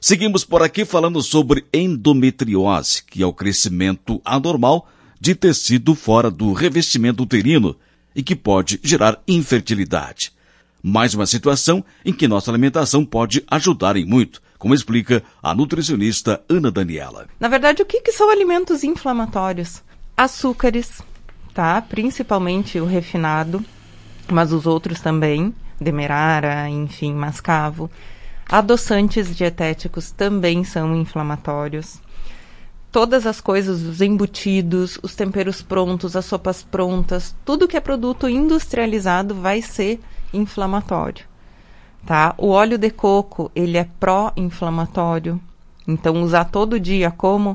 Seguimos por aqui falando sobre endometriose, que é o crescimento anormal de tecido fora do revestimento uterino e que pode gerar infertilidade. Mais uma situação em que nossa alimentação pode ajudar em muito, como explica a nutricionista Ana Daniela. Na verdade, o que são alimentos inflamatórios? Açúcares, tá? Principalmente o refinado, mas os outros também, demerara, enfim, mascavo. Adoçantes dietéticos também são inflamatórios. Todas as coisas, os embutidos, os temperos prontos, as sopas prontas, tudo que é produto industrializado vai ser inflamatório, tá? O óleo de coco, ele é pró-inflamatório. Então, usar todo dia como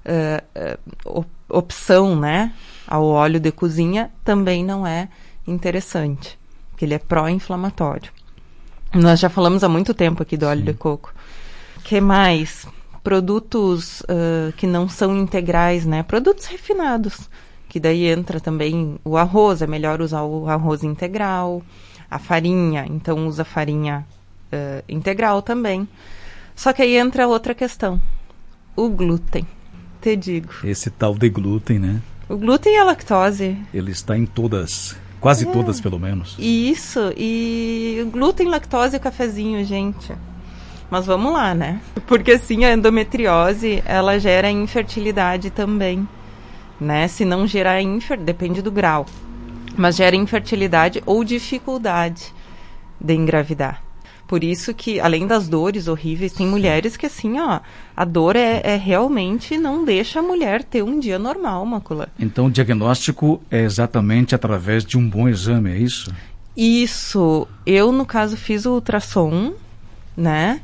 opção, né, ao óleo de cozinha também não é interessante, porque ele é pró-inflamatório. Nós já falamos há muito tempo aqui do óleo de coco. O que mais? Produtos que não são integrais, né? Produtos refinados, que daí entra também o arroz. É melhor usar o arroz integral. A farinha, então usa farinha integral também. Só que aí entra outra questão. O glúten, te digo. Esse tal de glúten, né? O glúten e a lactose. Ele está em todas... Quase todas, pelo menos. Isso, e glúten, lactose e cafezinho, gente. Mas vamos lá, né? Porque assim, a endometriose, ela gera infertilidade também, né? Se não gerar depende do grau, mas gera infertilidade ou dificuldade de engravidar. Por isso que, além das dores horríveis, tem mulheres que assim, ó, a dor é realmente não deixa a mulher ter um dia normal, Mácula. Então o diagnóstico é exatamente através de um bom exame, é isso? Isso. Eu, no caso, fiz o ultrassom, né?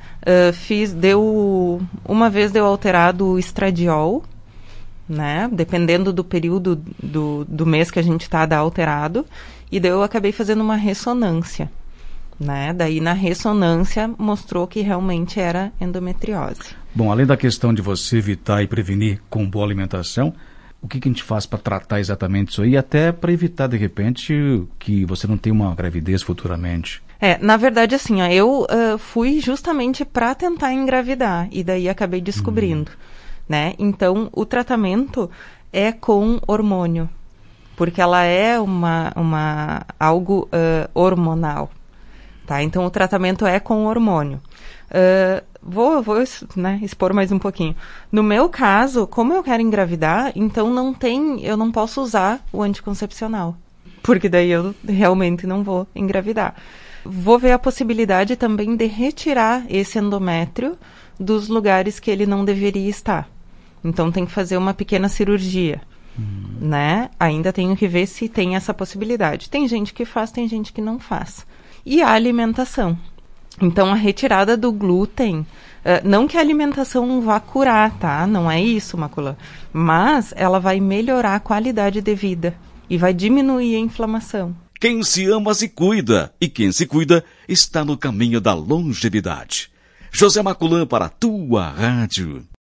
Uma vez deu alterado o estradiol, né? Dependendo do período do mês que a gente tá, dá alterado. E daí eu acabei fazendo uma ressonância. Né? Daí na ressonância mostrou que realmente era endometriose. Bom, além da questão de você evitar e prevenir com boa alimentação, o que a gente faz para tratar exatamente isso aí, até para evitar de repente que você não tenha uma gravidez futuramente? Na verdade assim, eu fui justamente para tentar engravidar e daí acabei descobrindo, né? Então o tratamento é com hormônio, porque ela é algo hormonal. Tá, então o tratamento é com hormônio. Vou né, expor mais um pouquinho. No meu caso, como eu quero engravidar, então eu não posso usar o anticoncepcional, porque daí eu realmente não vou engravidar. Vou ver a possibilidade também de retirar esse endométrio dos lugares que ele não deveria estar. Então tem que fazer uma pequena cirurgia, né? Ainda tenho que ver se tem essa possibilidade. Tem gente que faz, tem gente que não faz. E a alimentação. Então, a retirada do glúten, não que a alimentação vá curar, tá? Não é isso, Mácula. Mas ela vai melhorar a qualidade de vida e vai diminuir a inflamação. Quem se ama se cuida, e quem se cuida está no caminho da longevidade. José Maculã para a tua rádio.